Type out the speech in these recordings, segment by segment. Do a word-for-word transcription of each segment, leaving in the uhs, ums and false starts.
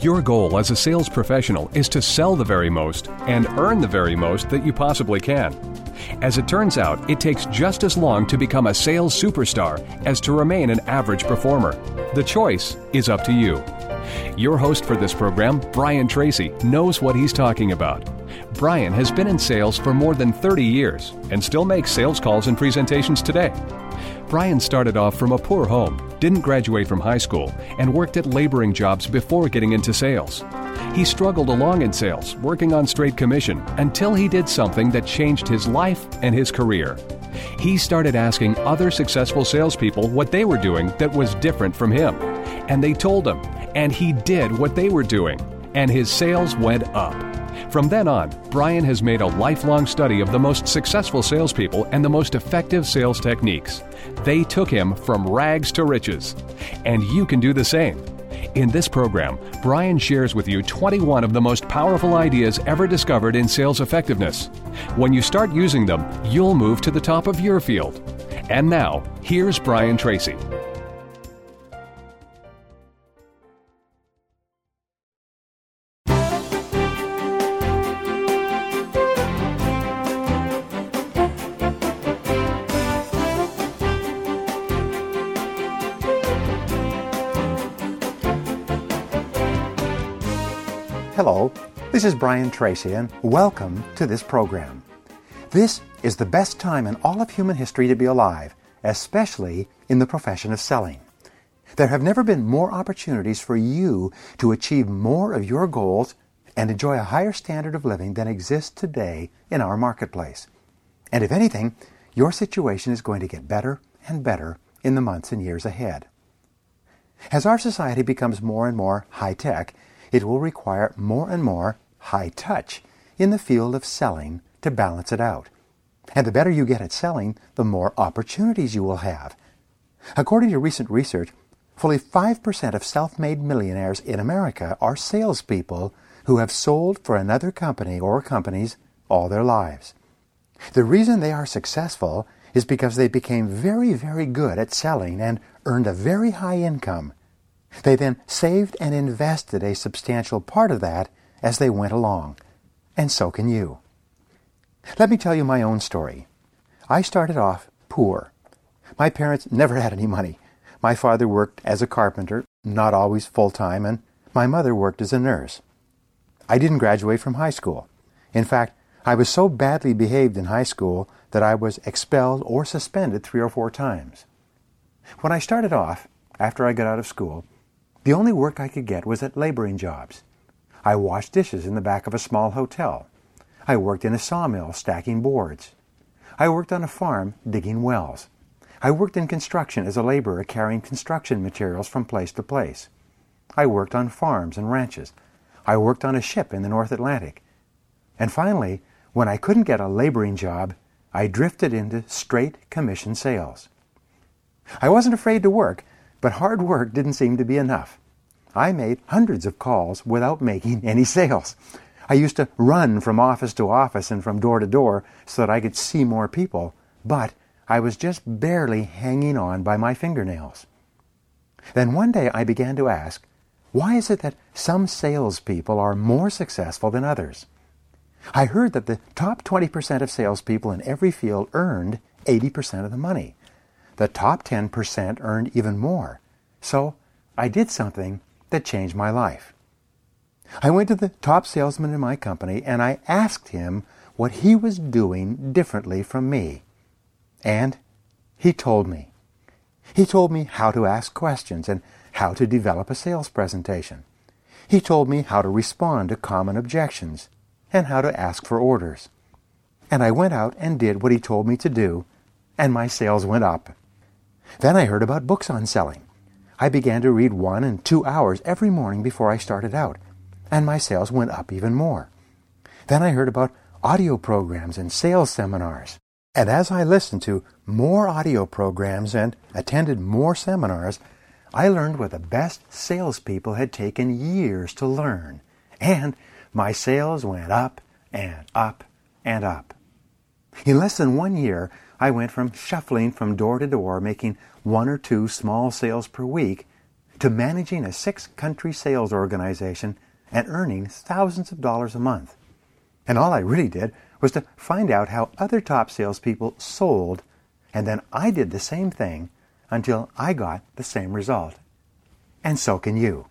Your goal as a sales professional is to sell the very most and earn the very most that you possibly can. As it turns out, it takes just as long to become a sales superstar as to remain an average performer. The choice is up to you. Your host for this program, Brian Tracy, knows what he's talking about. Brian has been in sales for more than thirty years and still makes sales calls and presentations today. Brian started off from a poor home, didn't graduate from high school, and worked at laboring jobs before getting into sales. He struggled along in sales, working on straight commission, until he did something that changed his life and his career. He started asking other successful salespeople what they were doing that was different from him. And they told him, and he did what they were doing, and his sales went up. From then on, Brian has made a lifelong study of the most successful salespeople and the most effective sales techniques. They took him from rags to riches. And you can do the same. In this program, Brian shares with you twenty-one of the most powerful ideas ever discovered in sales effectiveness. When you start using them, you'll move to the top of your field. And now, here's Brian Tracy. Hello, this is Brian Tracy, and welcome to this program. This is the best time in all of human history to be alive, especially in the profession of selling. There have never been more opportunities for you to achieve more of your goals and enjoy a higher standard of living than exists today in our marketplace. And if anything, your situation is going to get better and better in the months and years ahead. As our society becomes more and more high-tech, it will require more and more high touch in the field of selling to balance it out. And the better you get at selling, the more opportunities you will have. According to recent research, fully five percent of self-made millionaires in America are salespeople who have sold for another company or companies all their lives. The reason they are successful is because they became very, very good at selling and earned a very high income. They then saved and invested a substantial part of that as they went along. And so can you. Let me tell you my own story. I started off poor. My parents never had any money. My father worked as a carpenter, not always full-time, and my mother worked as a nurse. I didn't graduate from high school. In fact, I was so badly behaved in high school that I was expelled or suspended three or four times. When I started off, after I got out of school, the only work I could get was at laboring jobs. I washed dishes in the back of a small hotel. I worked in a sawmill stacking boards. I worked on a farm digging wells. I worked in construction as a laborer carrying construction materials from place to place. I worked on farms and ranches. I worked on a ship in the North Atlantic. And finally, when I couldn't get a laboring job, I drifted into straight commission sales. I wasn't afraid to work, but hard work didn't seem to be enough. I made hundreds of calls without making any sales. I used to run from office to office and from door to door so that I could see more people, but I was just barely hanging on by my fingernails. Then one day I began to ask, why is it that some salespeople are more successful than others? I heard that the top twenty percent of salespeople in every field earned eighty percent of the money. The top ten percent earned even more. So I did something that changed my life. I went to the top salesman in my company and I asked him what he was doing differently from me. And he told me. He told me how to ask questions and how to develop a sales presentation. He told me how to respond to common objections and how to ask for orders. And I went out and did what he told me to do, and my sales went up. Then I heard about books on selling. I began to read one and two hours every morning before I started out, and my sales went up even more. Then I heard about audio programs and sales seminars. And as I listened to more audio programs and attended more seminars, I learned what the best salespeople had taken years to learn. And my sales went up and up and up. In less than one year, I went from shuffling from door to door, making one or two small sales per week, to managing a six-country sales organization and earning thousands of dollars a month. And all I really did was to find out how other top salespeople sold, and then I did the same thing until I got the same result. And so can you.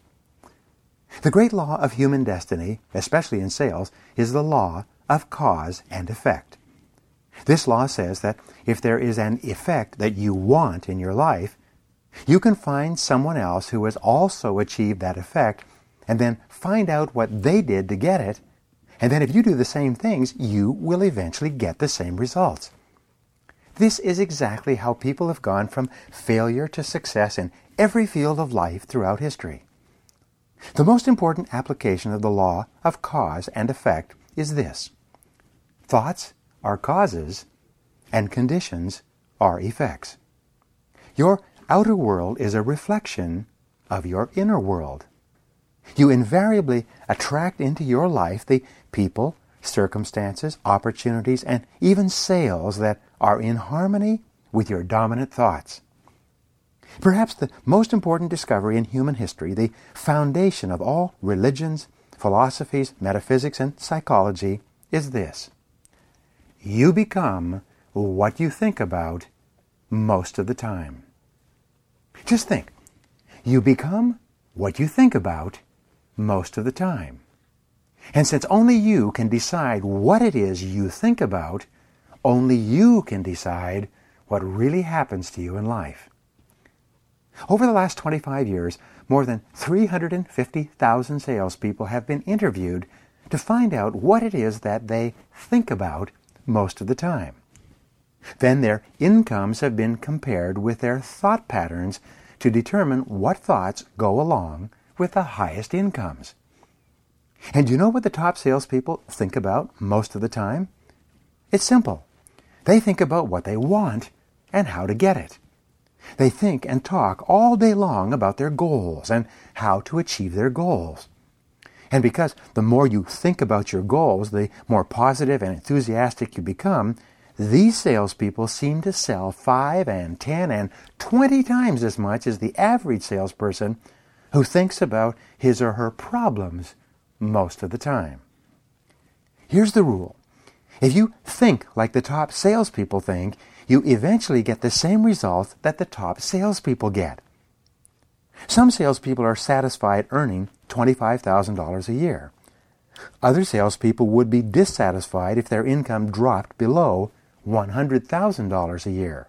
The great law of human destiny, especially in sales, is the law of cause and effect. This law says that if there is an effect that you want in your life, you can find someone else who has also achieved that effect and then find out what they did to get it, and then if you do the same things, you will eventually get the same results. This is exactly how people have gone from failure to success in every field of life throughout history. The most important application of the law of cause and effect is this: thoughts are causes, and conditions are effects. Your outer world is a reflection of your inner world. You invariably attract into your life the people, circumstances, opportunities, and even sales that are in harmony with your dominant thoughts. Perhaps the most important discovery in human history, the foundation of all religions, philosophies, metaphysics, and psychology, is this: you become what you think about most of the time. Just think. You become what you think about most of the time. And since only you can decide what it is you think about, only you can decide what really happens to you in life. Over the last twenty-five years, more than three hundred fifty thousand salespeople have been interviewed to find out what it is that they think about most of the time. Then their incomes have been compared with their thought patterns to determine what thoughts go along with the highest incomes. And do you know what the top salespeople think about most of the time? It's simple. They think about what they want and how to get it. They think and talk all day long about their goals and how to achieve their goals. And because the more you think about your goals, the more positive and enthusiastic you become, these salespeople seem to sell five and ten and twenty times as much as the average salesperson who thinks about his or her problems most of the time. Here's the rule. If you think like the top salespeople think, you eventually get the same result that the top salespeople get. Some salespeople are satisfied earning twenty-five thousand dollars a year. Other salespeople would be dissatisfied if their income dropped below one hundred thousand dollars a year.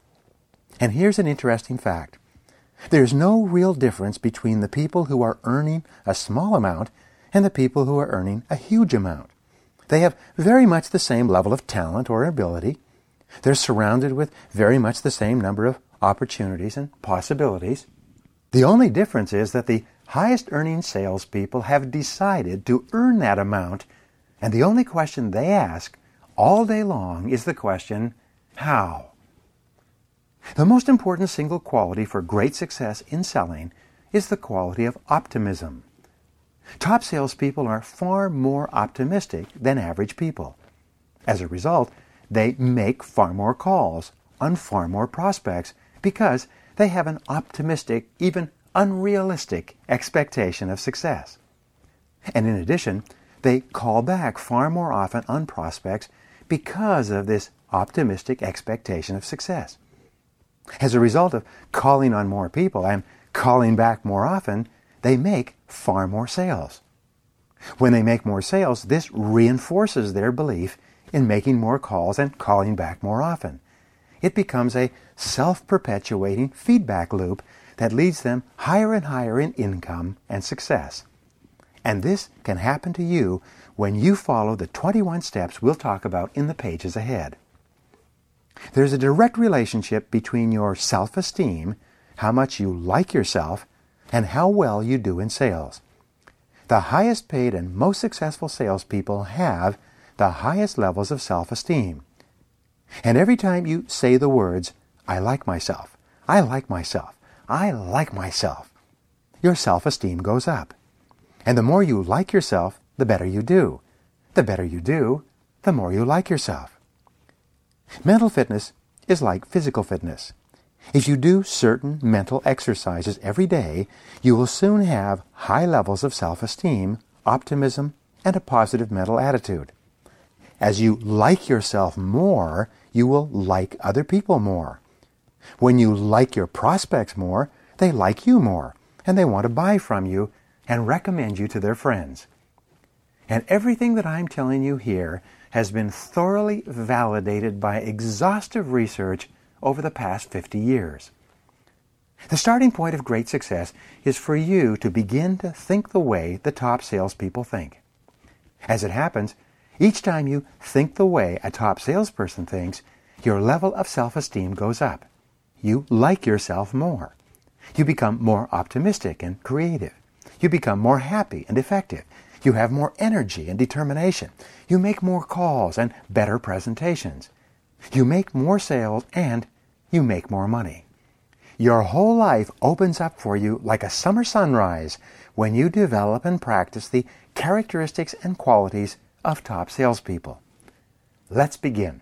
And here's an interesting fact. There's no real difference between the people who are earning a small amount and the people who are earning a huge amount. They have very much the same level of talent or ability. They're surrounded with very much the same number of opportunities and possibilities. The only difference is that the highest earning salespeople have decided to earn that amount, and the only question they ask all day long is the question, how? The most important single quality for great success in selling is the quality of optimism. Top salespeople are far more optimistic than average people. As a result, they make far more calls on far more prospects because they have an optimistic, even unrealistic expectation of success. And in addition, they call back far more often on prospects because of this optimistic expectation of success. As a result of calling on more people and calling back more often, they make far more sales. When they make more sales, this reinforces their belief in making more calls and calling back more often. It becomes a self-perpetuating feedback loop that leads them higher and higher in income and success. And this can happen to you when you follow the twenty-one steps we'll talk about in the pages ahead. There's a direct relationship between your self-esteem, how much you like yourself, and how well you do in sales. The highest paid and most successful salespeople have the highest levels of self-esteem. And every time you say the words, I like myself, I like myself, I like myself, your self-esteem goes up. And the more you like yourself, the better you do. The better you do, the more you like yourself. Mental fitness is like physical fitness. If you do certain mental exercises every day, you will soon have high levels of self-esteem, optimism, and a positive mental attitude. As you like yourself more, you will like other people more. When you like your prospects more, they like you more, and they want to buy from you and recommend you to their friends. And everything that I'm telling you here has been thoroughly validated by exhaustive research over the past fifty years. The starting point of great success is for you to begin to think the way the top salespeople think. As it happens, each time you think the way a top salesperson thinks, your level of self-esteem goes up. You like yourself more. You become more optimistic and creative. You become more happy and effective. You have more energy and determination. You make more calls and better presentations. You make more sales and you make more money. Your whole life opens up for you like a summer sunrise when you develop and practice the characteristics and qualities of top salespeople. Let's begin.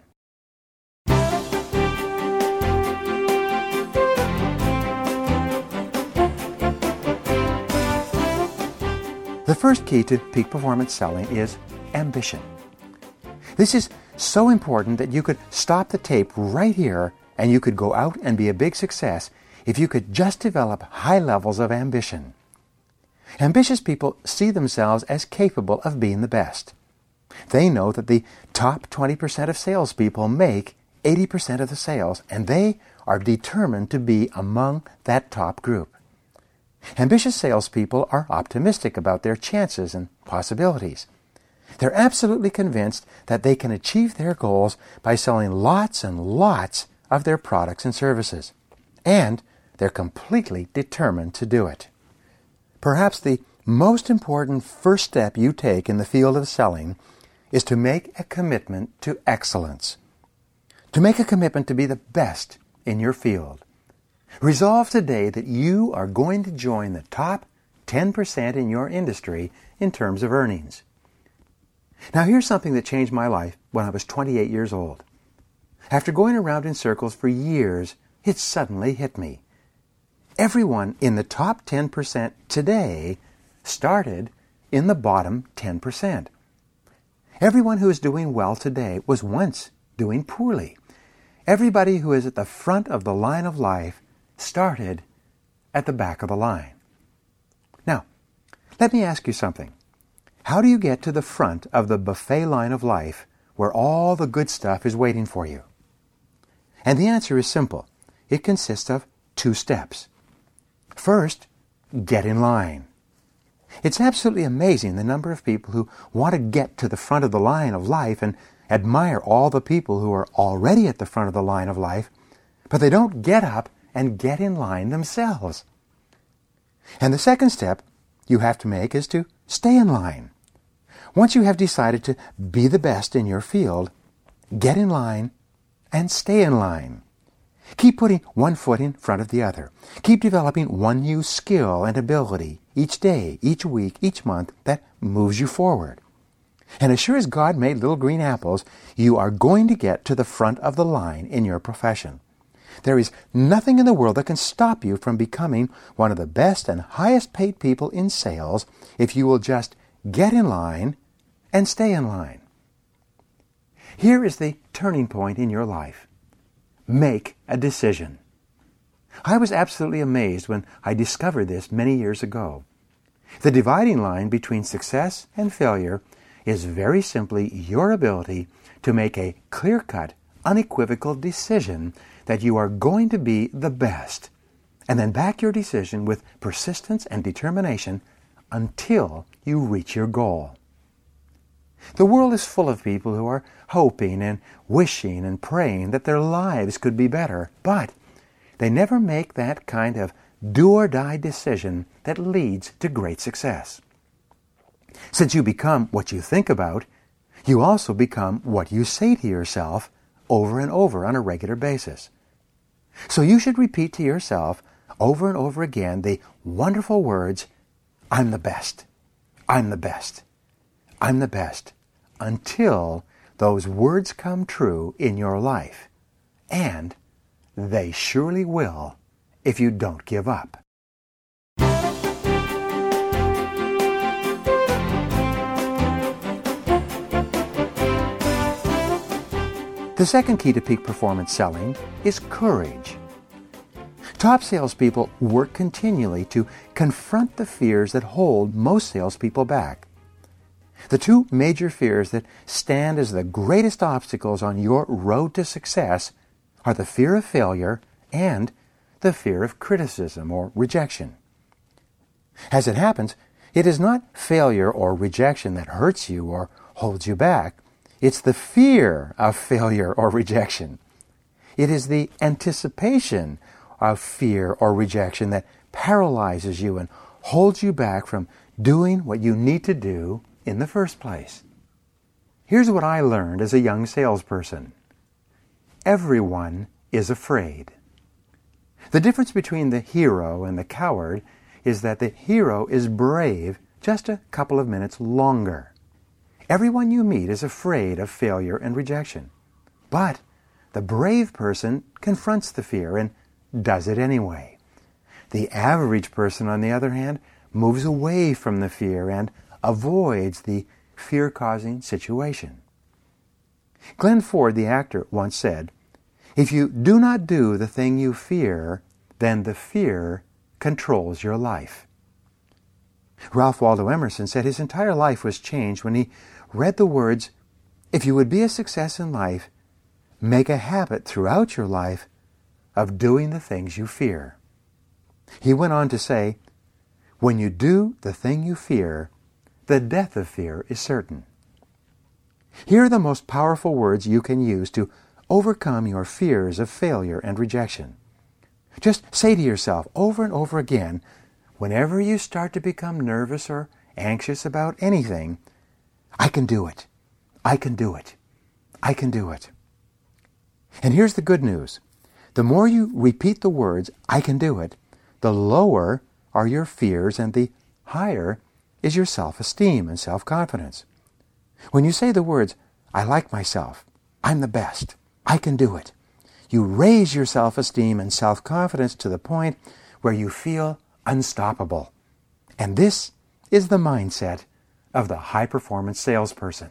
The first key to peak performance selling is ambition. This is so important that you could stop the tape right here and you could go out and be a big success if you could just develop high levels of ambition. Ambitious people see themselves as capable of being the best. They know that the top twenty percent of salespeople make eighty percent of the sales, and they are determined to be among that top group. Ambitious salespeople are optimistic about their chances and possibilities. They're absolutely convinced that they can achieve their goals by selling lots and lots of their products and services. And they're completely determined to do it. Perhaps the most important first step you take in the field of selling is to make a commitment to excellence. To make a commitment to be the best in your field. Resolve today that you are going to join the top ten percent in your industry in terms of earnings. Now here's something that changed my life when I was twenty-eight years old. After going around in circles for years, it suddenly hit me. Everyone in the top ten percent today started in the bottom ten percent. Everyone who is doing well today was once doing poorly. Everybody who is at the front of the line of life started at the back of the line. Now, let me ask you something. How do you get to the front of the buffet line of life where all the good stuff is waiting for you? And the answer is simple. It consists of two steps. First, get in line. It's absolutely amazing the number of people who want to get to the front of the line of life and admire all the people who are already at the front of the line of life, but they don't get up and get in line themselves. And the second step you have to make is to stay in line. Once you have decided to be the best in your field, get in line and stay in line. Keep putting one foot in front of the other. Keep developing one new skill and ability each day, each week, each month that moves you forward. And as sure as God made little green apples, you are going to get to the front of the line in your profession. There is nothing in the world that can stop you from becoming one of the best and highest paid people in sales if you will just get in line and stay in line. Here is the turning point in your life. Make a decision. I was absolutely amazed when I discovered this many years ago. The dividing line between success and failure is very simply your ability to make a clear-cut, unequivocal decision that you are going to be the best, and then back your decision with persistence and determination until you reach your goal. The world is full of people who are hoping and wishing and praying that their lives could be better, but they never make that kind of do-or-die decision that leads to great success. Since you become what you think about, you also become what you say to yourself over and over on a regular basis. So you should repeat to yourself over and over again the wonderful words, I'm the best, I'm the best, I'm the best, until those words come true in your life. And they surely will if you don't give up. The second key to peak performance selling is courage. Top salespeople work continually to confront the fears that hold most salespeople back. The two major fears that stand as the greatest obstacles on your road to success are the fear of failure and the fear of criticism or rejection. As it happens, it is not failure or rejection that hurts you or holds you back. It's the fear of failure or rejection. It is the anticipation of fear or rejection that paralyzes you and holds you back from doing what you need to do in the first place. Here's what I learned as a young salesperson. Everyone is afraid. The difference between the hero and the coward is that the hero is brave just a couple of minutes longer. Everyone you meet is afraid of failure and rejection. But the brave person confronts the fear and does it anyway. The average person, on the other hand, moves away from the fear and avoids the fear-causing situation. Glenn Ford, the actor, once said, "If you do not do the thing you fear, then the fear controls your life." Ralph Waldo Emerson said his entire life was changed when he read the words, "If you would be a success in life, make a habit throughout your life of doing the things you fear." He went on to say, "When you do the thing you fear, the death of fear is certain." Here are the most powerful words you can use to overcome your fears of failure and rejection. Just say to yourself over and over again, whenever you start to become nervous or anxious about anything, "I can do it. I can do it. I can do it." And here's the good news. The more you repeat the words, "I can do it," the lower are your fears and the higher is your self-esteem and self-confidence. When you say the words, "I like myself. I'm the best. I can do it," you raise your self-esteem and self-confidence to the point where you feel unstoppable. And this is the mindset of the high-performance salesperson.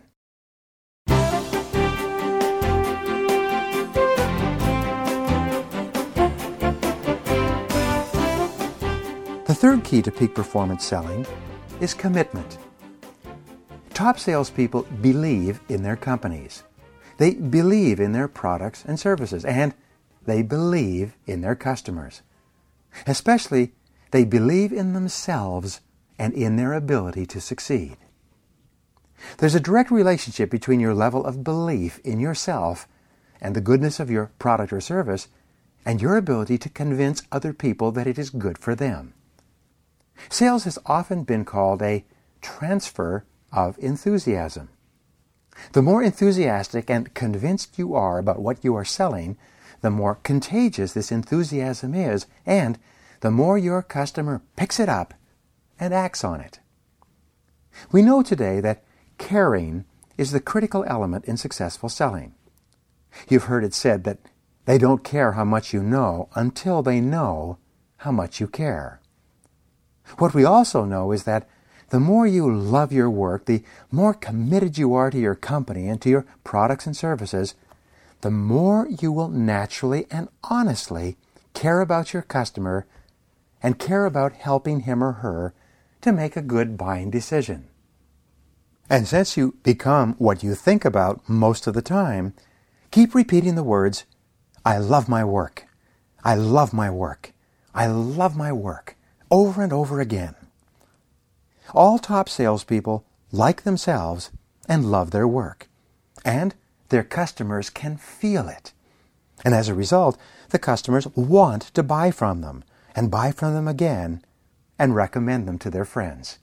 The third key to peak performance selling is commitment. Top salespeople believe in their companies. They believe in their products and services, and they believe in their customers. Especially, they believe in themselves and in their ability to succeed. There's a direct relationship between your level of belief in yourself and the goodness of your product or service and your ability to convince other people that it is good for them. Sales has often been called a transfer of enthusiasm. The more enthusiastic and convinced you are about what you are selling, the more contagious this enthusiasm is, and the more your customer picks it up and acts on it. We know today that caring is the critical element in successful selling. You've heard it said that they don't care how much you know until they know how much you care. What we also know is that the more you love your work, the more committed you are to your company and to your products and services, the more you will naturally and honestly care about your customer and care about helping him or her to make a good buying decision. And since you become what you think about most of the time, keep repeating the words, "I love my work. I love my work. I love my work," over and over again. All top salespeople like themselves and love their work, and their customers can feel it. And as a result, the customers want to buy from them, and buy from them again, and recommend them to their friends.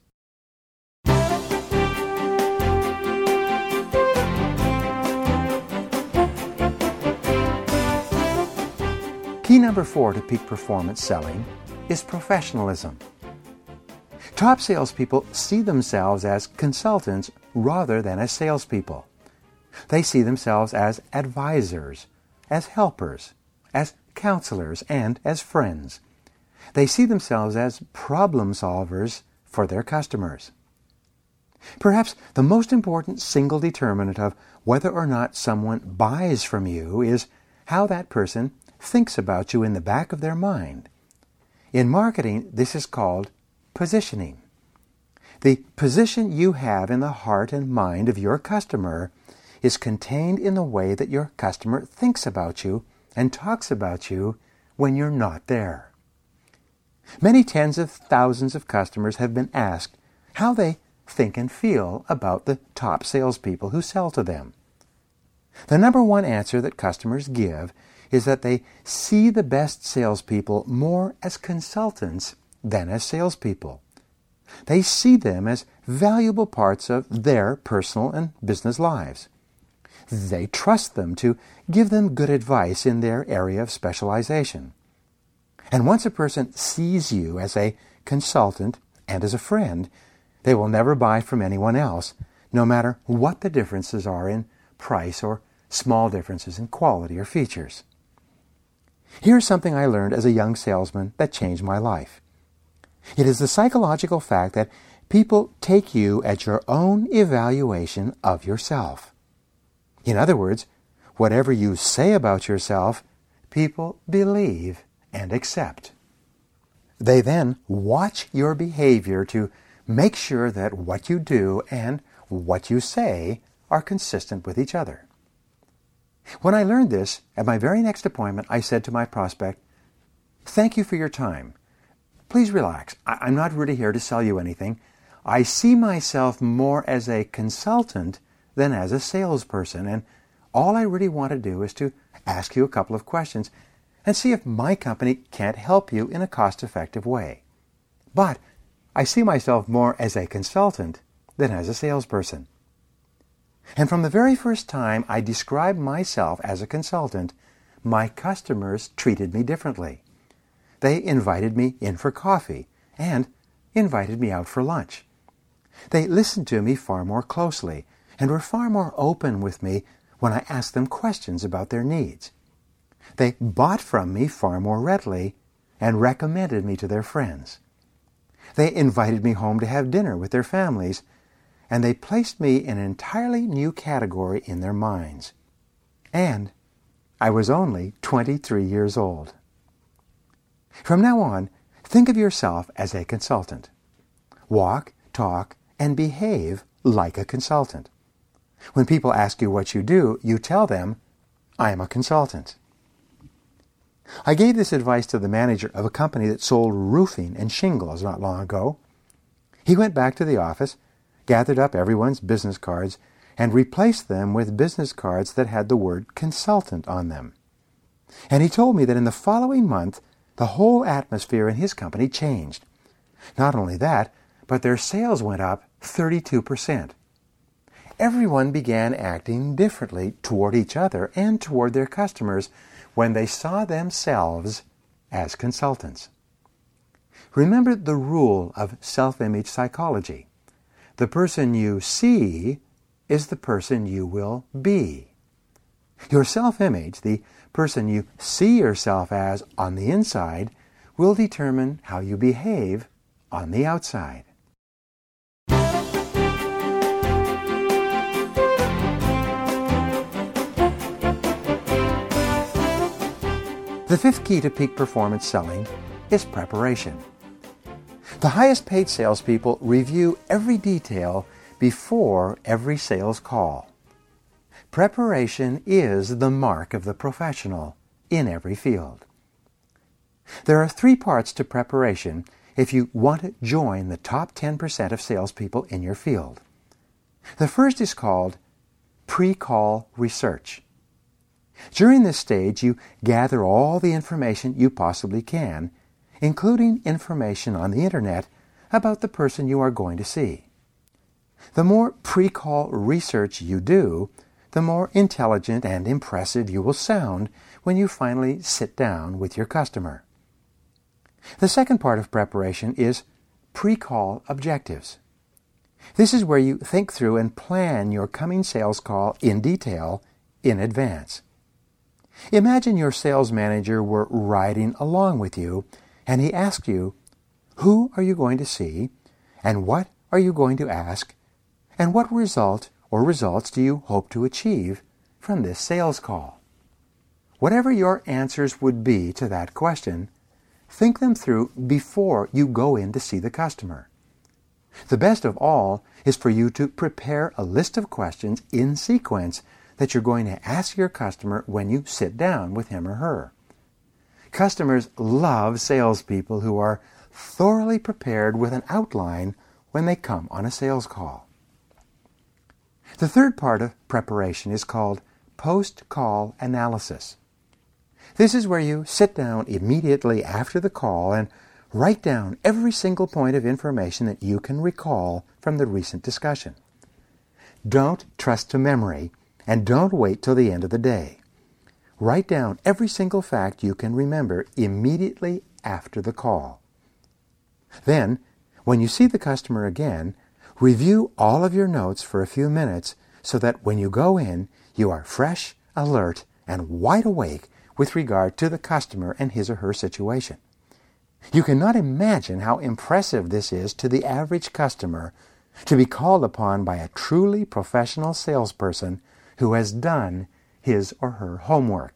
Key number four to peak performance selling is professionalism. Top salespeople see themselves as consultants rather than as salespeople. They see themselves as advisors, as helpers, as counselors and as friends. They see themselves as problem solvers for their customers. Perhaps the most important single determinant of whether or not someone buys from you is how that person thinks about you in the back of their mind. In marketing, this is called positioning. The position you have in the heart and mind of your customer is contained in the way that your customer thinks about you and talks about you when you're not there. Many tens of thousands of customers have been asked how they think and feel about the top salespeople who sell to them. The number one answer that customers give is that they see the best salespeople more as consultants than as salespeople. They see them as valuable parts of their personal and business lives. They trust them to give them good advice in their area of specialization. And once a person sees you as a consultant and as a friend, they will never buy from anyone else, no matter what the differences are in price or small differences in quality or features. Here's something I learned as a young salesman that changed my life. It is the psychological fact that people take you at your own evaluation of yourself. In other words, whatever you say about yourself, people believe and accept. They then watch your behavior to make sure that what you do and what you say are consistent with each other. When I learned this, at my very next appointment, I said to my prospect, "Thank you for your time. Please relax. I- I'm not really here to sell you anything. I see myself more as a consultant than as a salesperson, and all I really want to do is to ask you a couple of questions and see if my company can't help you in a cost-effective way. But I see myself more as a consultant than as a salesperson." And from the very first time I described myself as a consultant, my customers treated me differently. They invited me in for coffee and invited me out for lunch. They listened to me far more closely and were far more open with me when I asked them questions about their needs. They bought from me far more readily and recommended me to their friends. They invited me home to have dinner with their families, and they placed me in an entirely new category in their minds. And I was only twenty-three years old. From now on, think of yourself as a consultant. Walk, talk, and behave like a consultant. When people ask you what you do, you tell them, "I am a consultant." I gave this advice to the manager of a company that sold roofing and shingles not long ago. He went back to the office, gathered up everyone's business cards, and replaced them with business cards that had the word consultant on them. And he told me that in the following month, the whole atmosphere in his company changed. Not only that, but their sales went up thirty-two percent. Everyone began acting differently toward each other and toward their customers when they saw themselves as consultants. Remember the rule of self-image psychology. The person you see is the person you will be. Your self-image, the person you see yourself as on the inside, will determine how you behave on the outside. The fifth key to peak performance selling is preparation. The highest paid salespeople review every detail before every sales call. Preparation is the mark of the professional in every field. There are three parts to preparation if you want to join the top ten percent of salespeople in your field. The first is called pre-call research. During this stage, you gather all the information you possibly can, including information on the Internet about the person you are going to see. The more pre-call research you do, the more intelligent and impressive you will sound when you finally sit down with your customer. The second part of preparation is pre-call objectives. This is where you think through and plan your coming sales call in detail in advance. Imagine your sales manager were riding along with you, and he asked you, who are you going to see, and what are you going to ask, and what result or results do you hope to achieve from this sales call? Whatever your answers would be to that question, think them through before you go in to see the customer. The best of all is for you to prepare a list of questions in sequence that you're going to ask your customer when you sit down with him or her. Customers love salespeople who are thoroughly prepared with an outline when they come on a sales call. The third part of preparation is called post-call analysis. This is where you sit down immediately after the call and write down every single point of information that you can recall from the recent discussion. Don't trust to memory, and don't wait till the end of the day. Write down every single fact you can remember immediately after the call. Then, when you see the customer again, review all of your notes for a few minutes so that when you go in, you are fresh, alert, and wide awake with regard to the customer and his or her situation. You cannot imagine how impressive this is to the average customer to be called upon by a truly professional salesperson who has done his or her homework.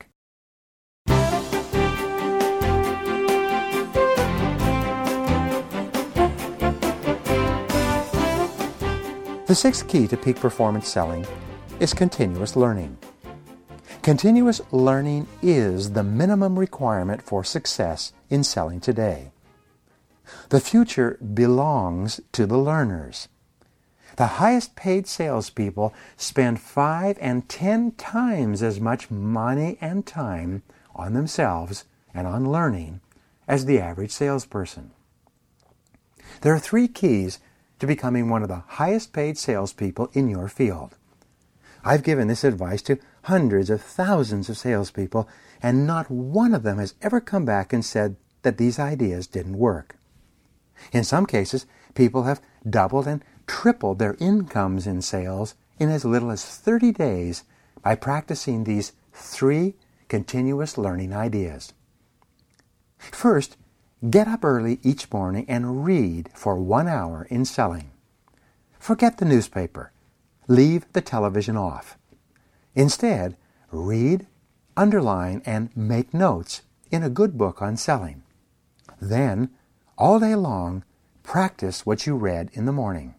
The sixth key to peak performance selling is continuous learning. Continuous learning is the minimum requirement for success in selling today. The future belongs to the learners. The highest paid salespeople spend five and ten times as much money and time on themselves and on learning as the average salesperson. There are three keys to becoming one of the highest paid salespeople in your field. I've given this advice to hundreds of thousands of salespeople, and not one of them has ever come back and said that these ideas didn't work. In some cases, people have doubled and tripled their incomes in sales in as little as thirty days by practicing these three continuous learning ideas. First, get up early each morning and read for one hour in selling. Forget the newspaper. Leave the television off. Instead, read, underline, and make notes in a good book on selling. Then, all day long, practice what you read in the morning.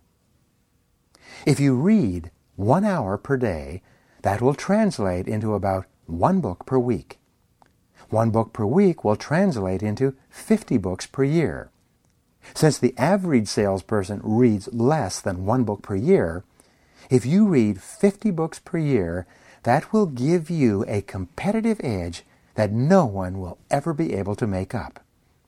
If you read one hour per day, that will translate into about one book per week. One book per week will translate into fifty books per year. Since the average salesperson reads less than one book per year, if you read fifty books per year, that will give you a competitive edge that no one will ever be able to make up.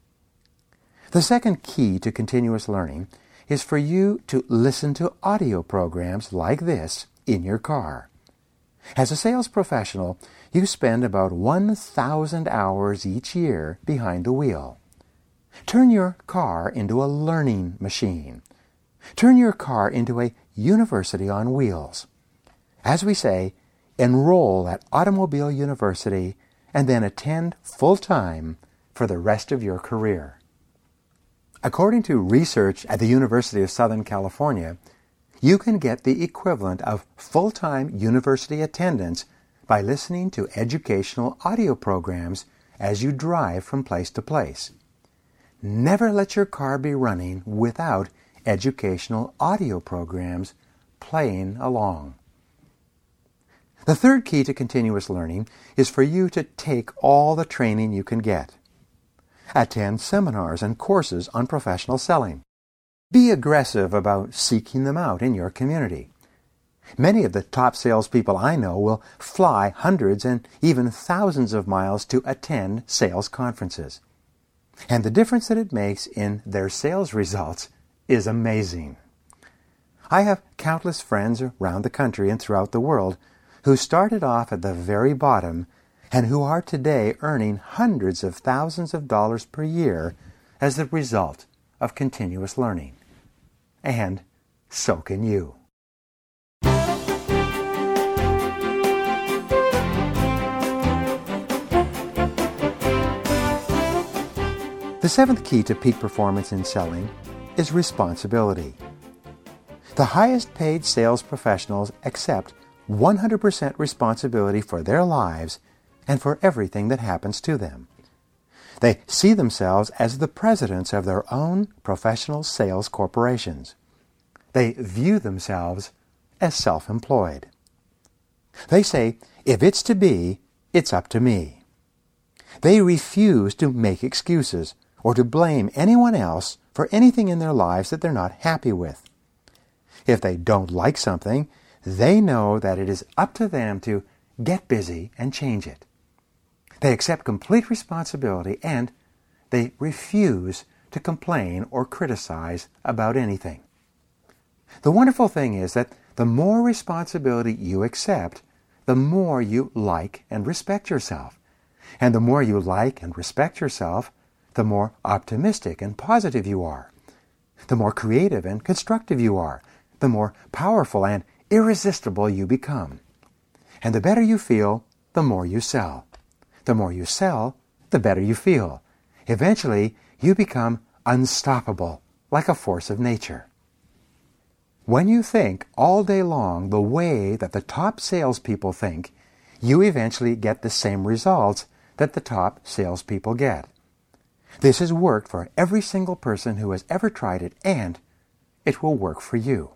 The second key to continuous learning is for you to listen to audio programs like this in your car. As a sales professional, you spend about one thousand hours each year behind the wheel. Turn your car into a learning machine. Turn your car into a university on wheels. As we say, enroll at Automobile University and then attend full-time for the rest of your career. According to research at the University of Southern California, you can get the equivalent of full-time university attendance by listening to educational audio programs as you drive from place to place. Never let your car be running without educational audio programs playing along. The third key to continuous learning is for you to take all the training you can get. Attend seminars and courses on professional selling. Be aggressive about seeking them out in your community. Many of the top salespeople I know will fly hundreds and even thousands of miles to attend sales conferences. And the difference that it makes in their sales results is amazing. I have countless friends around the country and throughout the world who started off at the very bottom and who are today earning hundreds of thousands of dollars per year as the result of continuous learning. And so can you. The seventh key to peak performance in selling is responsibility. The highest paid sales professionals accept one hundred percent responsibility for their lives and for everything that happens to them. They see themselves as the presidents of their own professional sales corporations. They view themselves as self-employed. They say, if it's to be, it's up to me. They refuse to make excuses or to blame anyone else for anything in their lives that they're not happy with. If they don't like something, they know that it is up to them to get busy and change it. They accept complete responsibility and they refuse to complain or criticize about anything. The wonderful thing is that the more responsibility you accept, the more you like and respect yourself. And the more you like and respect yourself, the more optimistic and positive you are. The more creative and constructive you are. The more powerful and irresistible you become. And the better you feel, the more you sell. The more you sell, the better you feel. Eventually, you become unstoppable, like a force of nature. When you think all day long the way that the top salespeople think, you eventually get the same results that the top salespeople get. This has worked for every single person who has ever tried it, and it will work for you.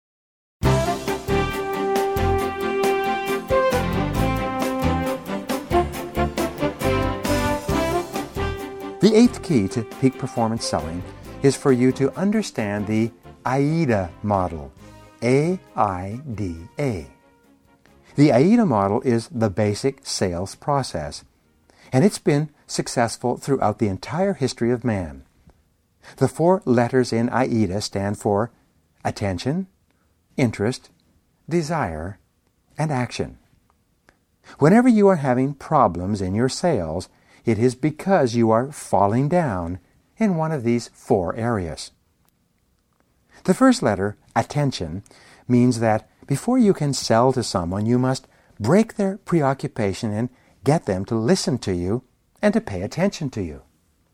The eighth key to peak performance selling is for you to understand the AIDA model, A I D A. The AIDA model is the basic sales process, and it's been successful throughout the entire history of man. The four letters in AIDA stand for attention, interest, desire, and action. Whenever you are having problems in your sales, it is because you are falling down in one of these four areas. The first letter, attention, means that before you can sell to someone, you must break their preoccupation and get them to listen to you and to pay attention to you.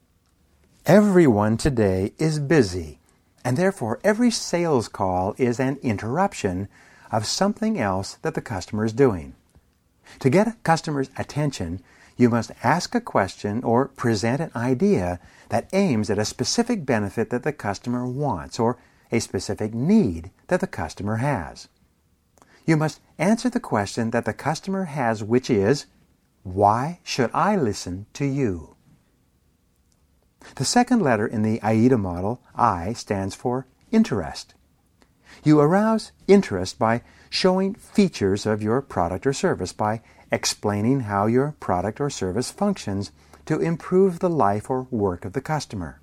Everyone today is busy, and therefore every sales call is an interruption of something else that the customer is doing. To get a customer's attention, you must ask a question or present an idea that aims at a specific benefit that the customer wants or a specific need that the customer has. You must answer the question that the customer has, which is, why should I listen to you? The second letter in the AIDA model, I, stands for interest. You arouse interest by showing features of your product or service, by explaining how your product or service functions to improve the life or work of the customer.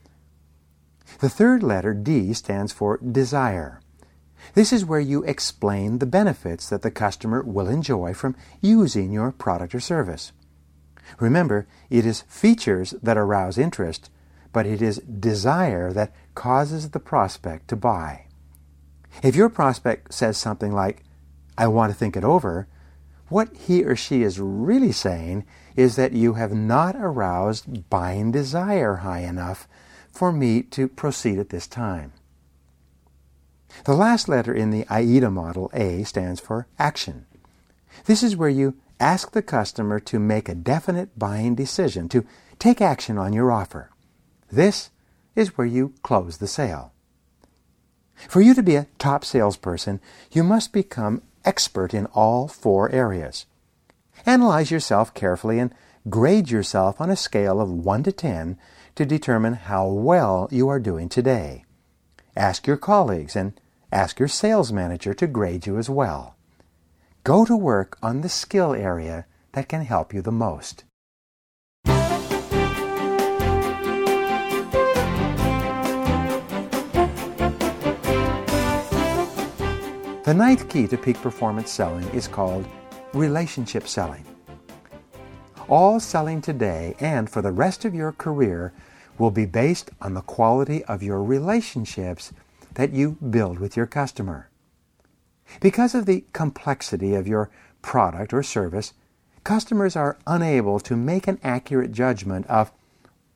The third letter, D, stands for desire. This is where you explain the benefits that the customer will enjoy from using your product or service. Remember, it is features that arouse interest, but it is desire that causes the prospect to buy. If your prospect says something like, I want to think it over, what he or she is really saying is that you have not aroused buying desire high enough for me to proceed at this time. The last letter in the AIDA model, A, stands for action. This is where you ask the customer to make a definite buying decision, to take action on your offer. This is where you close the sale. For you to be a top salesperson, you must become expert in all four areas. Analyze yourself carefully and grade yourself on a scale of one to ten to determine how well you are doing today. Ask your colleagues and ask your sales manager to grade you as well. Go to work on the skill area that can help you the most. The ninth key to peak performance selling is called relationship selling. All selling today and for the rest of your career will be based on the quality of your relationships that you build with your customer. Because of the complexity of your product or service, customers are unable to make an accurate judgment of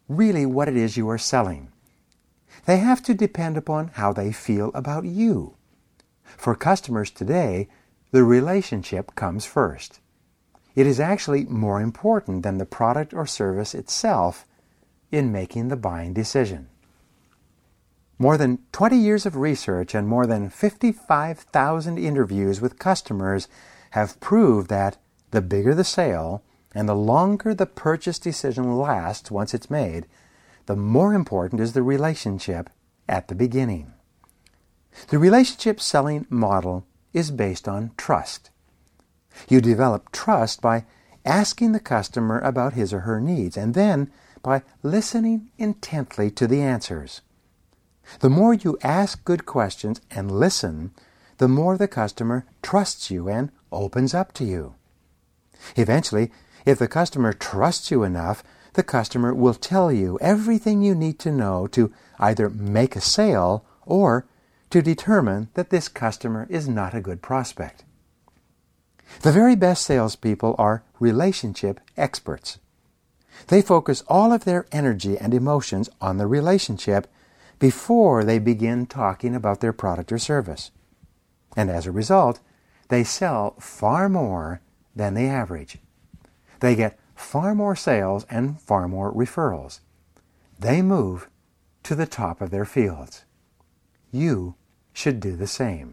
really what it is you are selling. They have to depend upon how they feel about you. For customers today, the relationship comes first. It is actually more important than the product or service itself in making the buying decision. More than twenty years of research and more than fifty-five thousand interviews with customers have proved that the bigger the sale and the longer the purchase decision lasts once it's made, the more important is the relationship at the beginning. The relationship selling model is based on trust. You develop trust by asking the customer about his or her needs and then by listening intently to the answers. The more you ask good questions and listen, the more the customer trusts you and opens up to you. Eventually, if the customer trusts you enough, the customer will tell you everything you need to know to either make a sale or to determine that this customer is not a good prospect. The very best salespeople are relationship experts. They focus all of their energy and emotions on the relationship before they begin talking about their product or service. And as a result, they sell far more than the average. They get far more sales and far more referrals. They move to the top of their fields. You should do the same.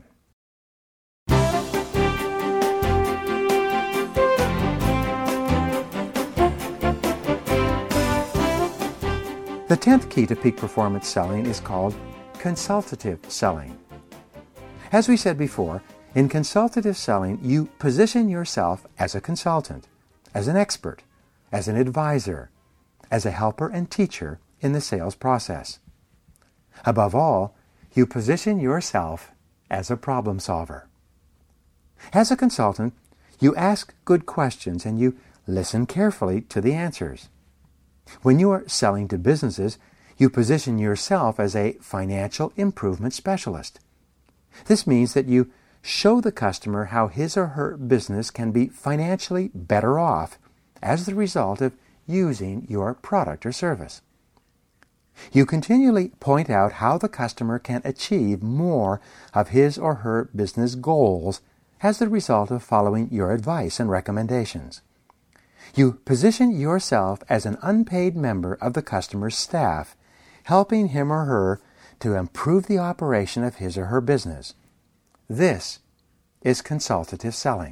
The tenth key to peak performance selling is called consultative selling. As we said before, in consultative selling, you position yourself as a consultant, as an expert, as an advisor, as a helper and teacher in the sales process. Above all, you position yourself as a problem solver. As a consultant, you ask good questions and you listen carefully to the answers. When you are selling to businesses, you position yourself as a financial improvement specialist. This means that you show the customer how his or her business can be financially better off as the result of using your product or service. You continually point out how the customer can achieve more of his or her business goals as the result of following your advice and recommendations. You position yourself as an unpaid member of the customer's staff, helping him or her to improve the operation of his or her business. This is consultative selling.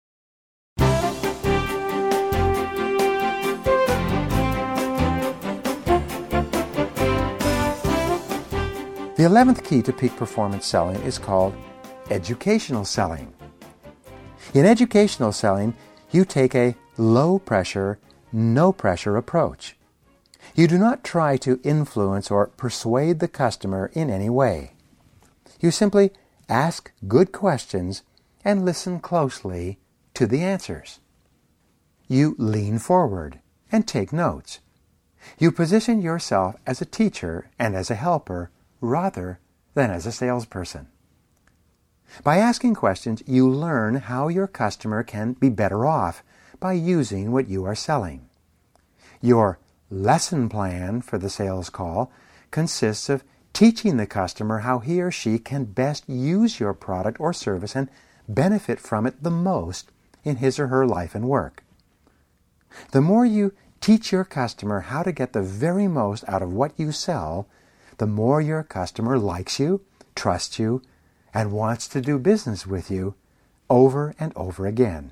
The eleventh key to peak performance selling is called educational selling. In educational selling, you take a low-pressure, no-pressure approach. You do not try to influence or persuade the customer in any way. You simply ask good questions and listen closely to the answers. You lean forward and take notes. You position yourself as a teacher and as a helper rather than as a salesperson. By asking questions, you learn how your customer can be better off by using what you are selling. Your lesson plan for the sales call consists of teaching the customer how he or she can best use your product or service and benefit from it the most in his or her life and work. The more you teach your customer how to get the very most out of what you sell, the more your customer likes you, trusts you, and wants to do business with you over and over again.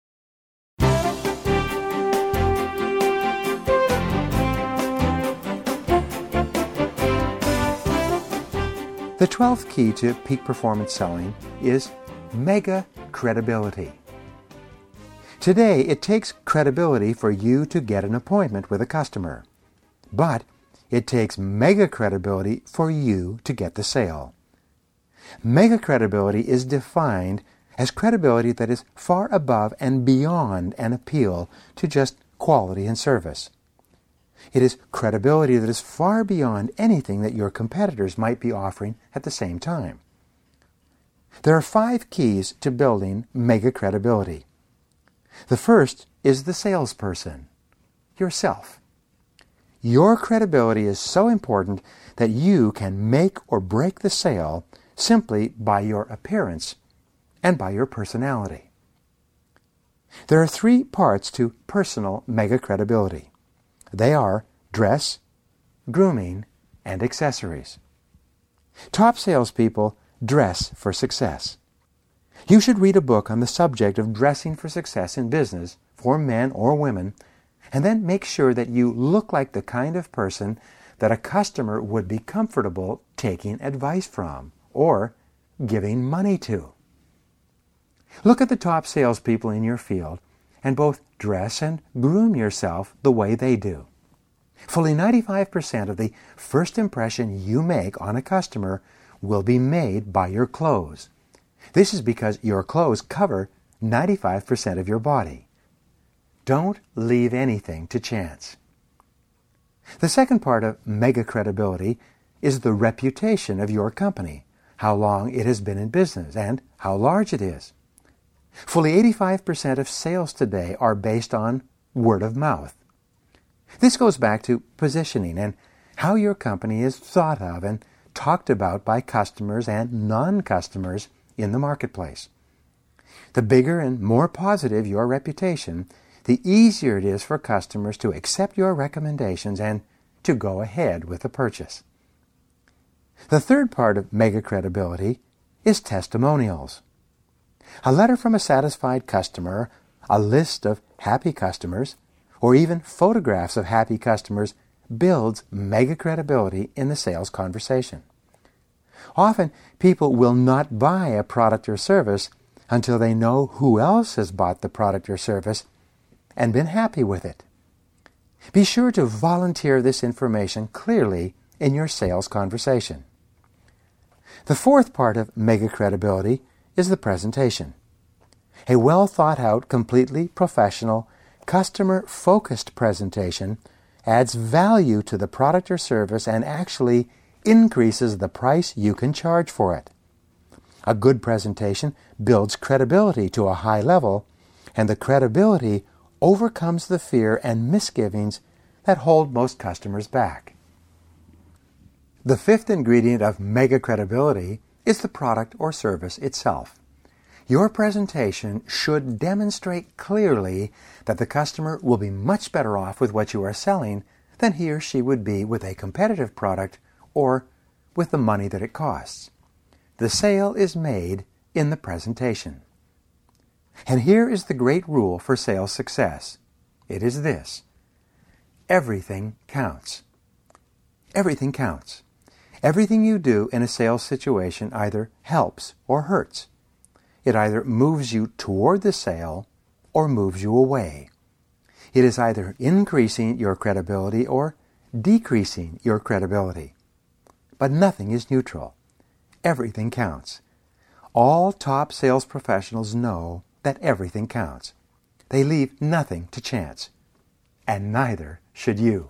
The twelfth key to peak performance selling is mega credibility. Today, it takes credibility for you to get an appointment with a customer, but it takes mega credibility for you to get the sale. Mega credibility is defined as credibility that is far above and beyond an appeal to just quality and service. It is credibility that is far beyond anything that your competitors might be offering at the same time. There are five keys to building mega credibility. The first is the salesperson, yourself. Your credibility is so important that you can make or break the sale simply by your appearance and by your personality. There are three parts to personal mega credibility. They are dress, grooming, and accessories. Top salespeople dress for success. You should read a book on the subject of dressing for success in business for men or women, and then make sure that you look like the kind of person that a customer would be comfortable taking advice from or giving money to. Look at the top salespeople in your field and both dress and groom yourself the way they do. Fully ninety-five percent of the first impression you make on a customer will be made by your clothes. This is because your clothes cover ninety-five percent of your body. Don't leave anything to chance. The second part of mega credibility is the reputation of your company, how long it has been in business, and how large it is. Fully eighty-five percent of sales today are based on word of mouth. This goes back to positioning and how your company is thought of and talked about by customers and non-customers in the marketplace. The bigger and more positive your reputation, the easier it is for customers to accept your recommendations and to go ahead with the purchase. The third part of mega credibility is testimonials. A letter from a satisfied customer, a list of happy customers, or even photographs of happy customers builds mega credibility in the sales conversation. Often, people will not buy a product or service until they know who else has bought the product or service and been happy with it. Be sure to volunteer this information clearly in your sales conversation. The fourth part of mega credibility is the presentation. A well thought out, completely professional, customer-focused presentation adds value to the product or service and actually increases the price you can charge for it. A good presentation builds credibility to a high level, and the credibility overcomes the fear and misgivings that hold most customers back. The fifth ingredient of mega credibility is the product or service itself. Your presentation should demonstrate clearly that the customer will be much better off with what you are selling than he or she would be with a competitive product or with the money that it costs. The sale is made in the presentation. And here is the great rule for sales success. It is this: everything counts. Everything counts. Everything you do in a sales situation either helps or hurts. It either moves you toward the sale or moves you away. It is either increasing your credibility or decreasing your credibility. But nothing is neutral. Everything counts. All top sales professionals know that everything counts. They leave nothing to chance. And neither should you.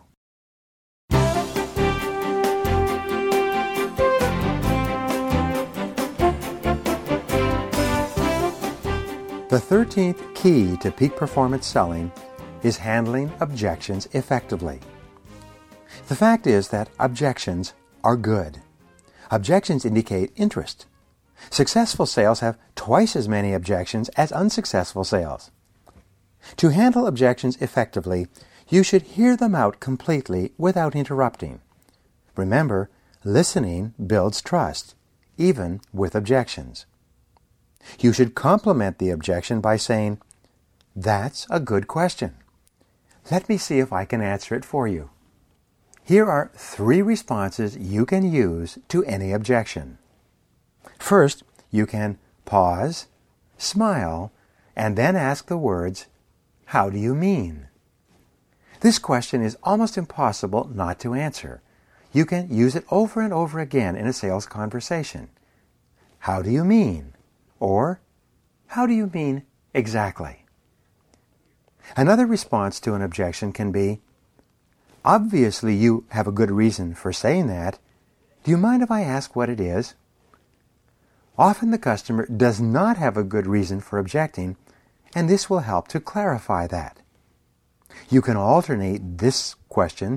The thirteenth key to peak performance selling is handling objections effectively. The fact is that objections are good. Objections indicate interest. Successful sales have twice as many objections as unsuccessful sales. To handle objections effectively, you should hear them out completely without interrupting. Remember, listening builds trust, even with objections. You should complement the objection by saying, "That's a good question. Let me see if I can answer it for you." Here are three responses you can use to any objection. First, you can pause, smile, and then ask the words, "How do you mean?" This question is almost impossible not to answer. You can use it over and over again in a sales conversation. How do you mean? Or, how do you mean exactly? Another response to an objection can be, "Obviously you have a good reason for saying that. Do you mind if I ask what it is?" Often the customer does not have a good reason for objecting, and this will help to clarify that. You can alternate this question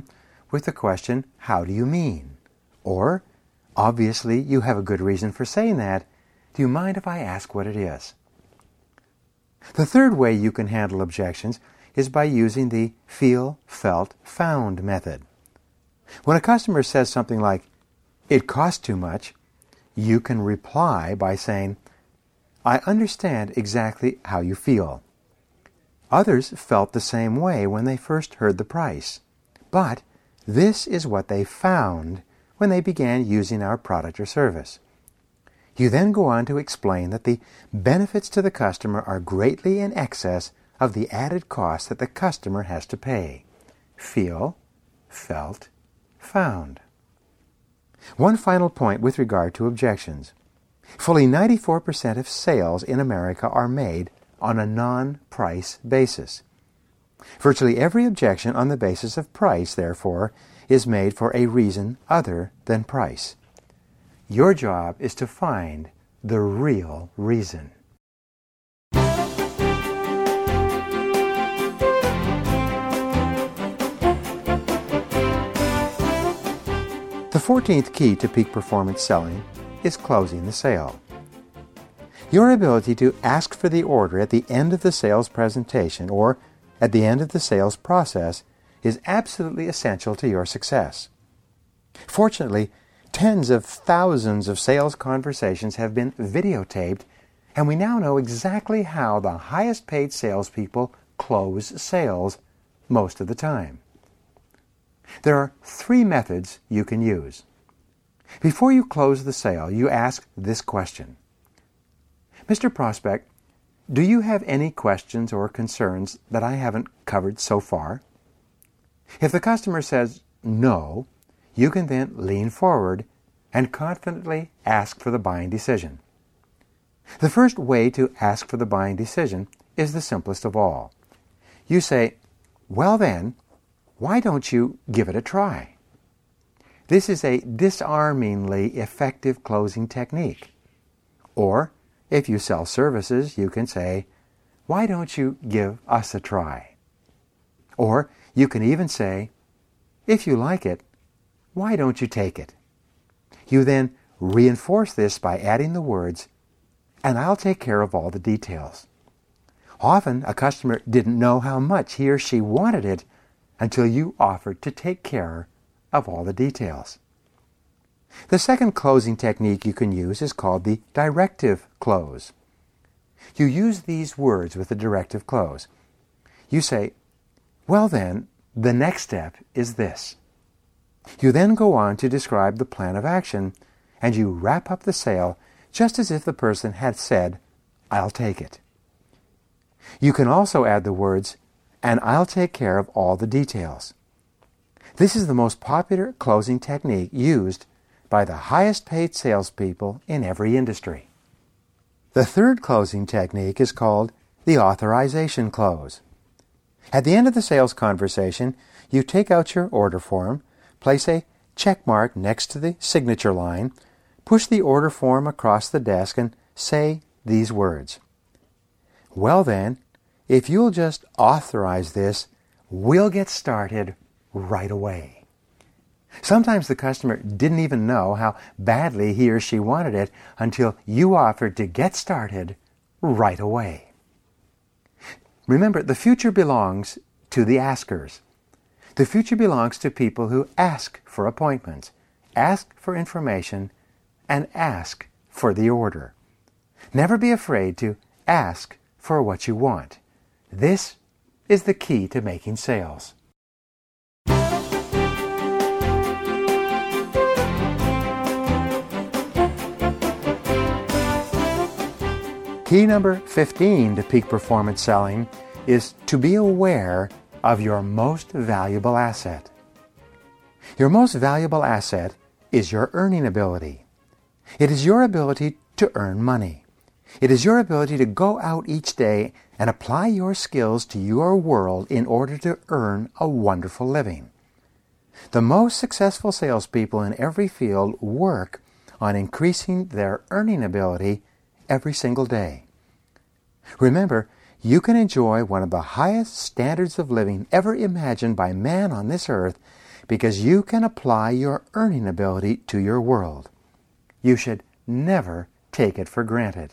with the question, "How do you mean?" Or, "Obviously, you have a good reason for saying that. Do you mind if I ask what it is?" The third way you can handle objections is by using the feel, felt, found method. When a customer says something like, "It costs too much," you can reply by saying, "I understand exactly how you feel. Others felt the same way when they first heard the price, but this is what they found when they began using our product or service." You then go on to explain that the benefits to the customer are greatly in excess of the added cost that the customer has to pay. Feel, felt, found. One final point with regard to objections. Fully ninety-four percent of sales in America are made on a non-price basis. Virtually every objection on the basis of price, therefore, is made for a reason other than price. Your job is to find the real reason. The fourteenth key to peak performance selling is closing the sale. Your ability to ask for the order at the end of the sales presentation or at the end of the sales process is absolutely essential to your success. Fortunately, tens of thousands of sales conversations have been videotaped, and we now know exactly how the highest paid salespeople close sales most of the time. There are three methods you can use. Before you close the sale, you ask this question. "Mister Prospect, do you have any questions or concerns that I haven't covered so far?" If the customer says no, you can then lean forward and confidently ask for the buying decision. The first way to ask for the buying decision is the simplest of all. You say, "Well then, why don't you give it a try?" This is a disarmingly effective closing technique. Or, if you sell services, you can say, "Why don't you give us a try?" Or you can even say, "If you like it, why don't you take it?" You then reinforce this by adding the words, "and I'll take care of all the details." Often, a customer didn't know how much he or she wanted it until you offered to take care of all the details. The second closing technique you can use is called the directive close. You use these words with the directive close. You say, "Well then, the next step is this." You then go on to describe the plan of action, and you wrap up the sale just as if the person had said, "I'll take it." You can also add the words, "and I'll take care of all the details." This is the most popular closing technique used by the highest paid salespeople in every industry. The third closing technique is called the authorization close. At the end of the sales conversation, you take out your order form, place a check mark next to the signature line, push the order form across the desk, and say these words. "Well then, if you'll just authorize this, we'll get started right away." Sometimes the customer didn't even know how badly he or she wanted it until you offered to get started right away. Remember, the future belongs to the askers. The future belongs to people who ask for appointments, ask for information, and ask for the order. Never be afraid to ask for what you want. This is the key to making sales. Key number fifteen to peak performance selling is to be aware of your most valuable asset. Your most valuable asset is your earning ability. It is your ability to earn money. It is your ability to go out each day and apply your skills to your world in order to earn a wonderful living. The most successful salespeople in every field work on increasing their earning ability every single day. Remember, you can enjoy one of the highest standards of living ever imagined by man on this earth because you can apply your earning ability to your world. You should never take it for granted.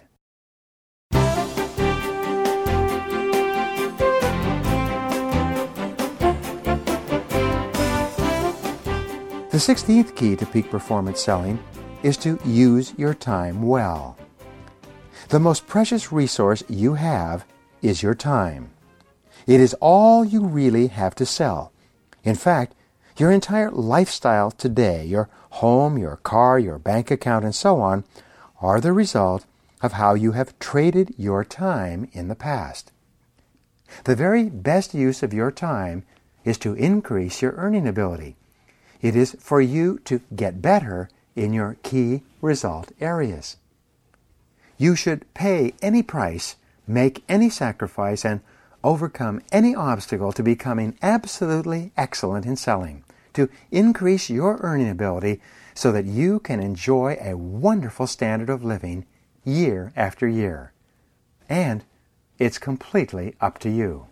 The sixteenth key to peak performance selling is to use your time well. The most precious resource you have is your time. It is all you really have to sell. In fact, your entire lifestyle today, your home, your car, your bank account, and so on, are the result of how you have traded your time in the past. The very best use of your time is to increase your earning ability. It is for you to get better in your key result areas. You should pay any price, make any sacrifice, and overcome any obstacle to becoming absolutely excellent in selling, to increase your earning ability so that you can enjoy a wonderful standard of living year after year. And it's completely up to you.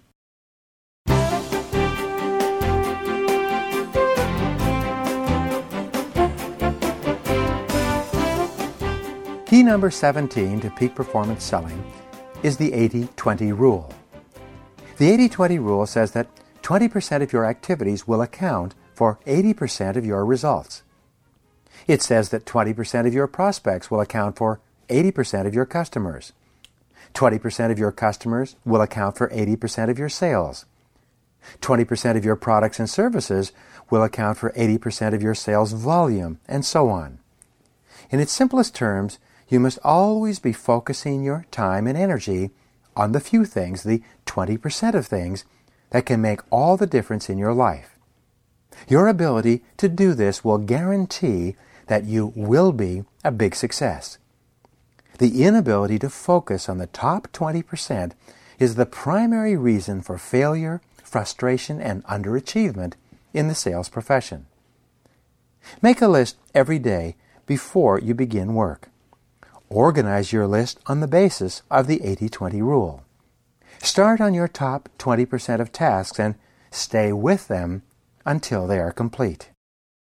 Key number seventeen to peak performance selling is the eighty twenty rule. The eighty twenty rule says that twenty percent of your activities will account for eighty percent of your results. It says that twenty percent of your prospects will account for eighty percent of your customers. twenty percent of your customers will account for eighty percent of your sales. twenty percent of your products and services will account for eighty percent of your sales volume, and so on. In its simplest terms, you must always be focusing your time and energy on the few things, the twenty percent of things, that can make all the difference in your life. Your ability to do this will guarantee that you will be a big success. The inability to focus on the top twenty percent is the primary reason for failure, frustration, and underachievement in the sales profession. Make a list every day before you begin work. Organize your list on the basis of the eighty twenty rule. Start on your top twenty percent of tasks and stay with them until they are complete.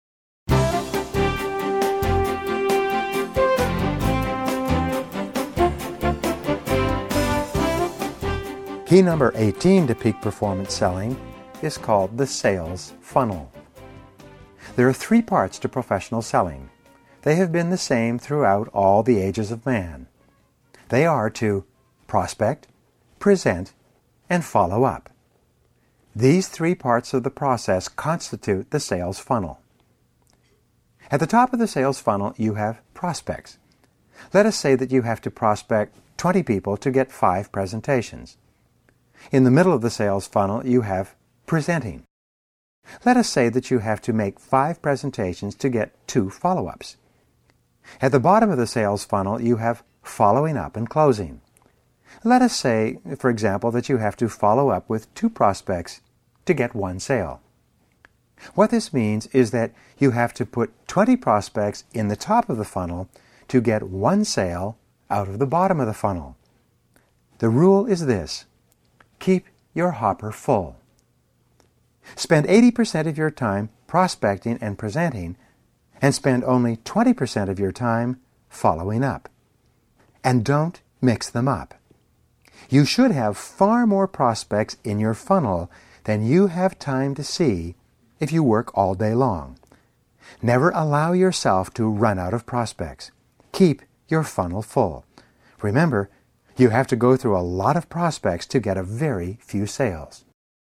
Key number eighteen to peak performance selling is called the sales funnel. There are three parts to professional selling. They have been the same throughout all the ages of man. They are to prospect, present, and follow up. These three parts of the process constitute the sales funnel. At the top of the sales funnel, you have prospects. Let us say that you have to prospect twenty people to get five presentations. In the middle of the sales funnel, you have presenting. Let us say that you have to make five presentations to get two follow-ups. At the bottom of the sales funnel, you have following up and closing. Let us say, for example, that you have to follow up with two prospects to get one sale. What this means is that you have to put twenty prospects in the top of the funnel to get one sale out of the bottom of the funnel. The rule is this: keep your hopper full. Spend eighty percent of your time prospecting and presenting, and spend only twenty percent of your time following up. And don't mix them up. You should have far more prospects in your funnel than you have time to see if you work all day long. Never allow yourself to run out of prospects. Keep your funnel full. Remember, you have to go through a lot of prospects to get a very few sales.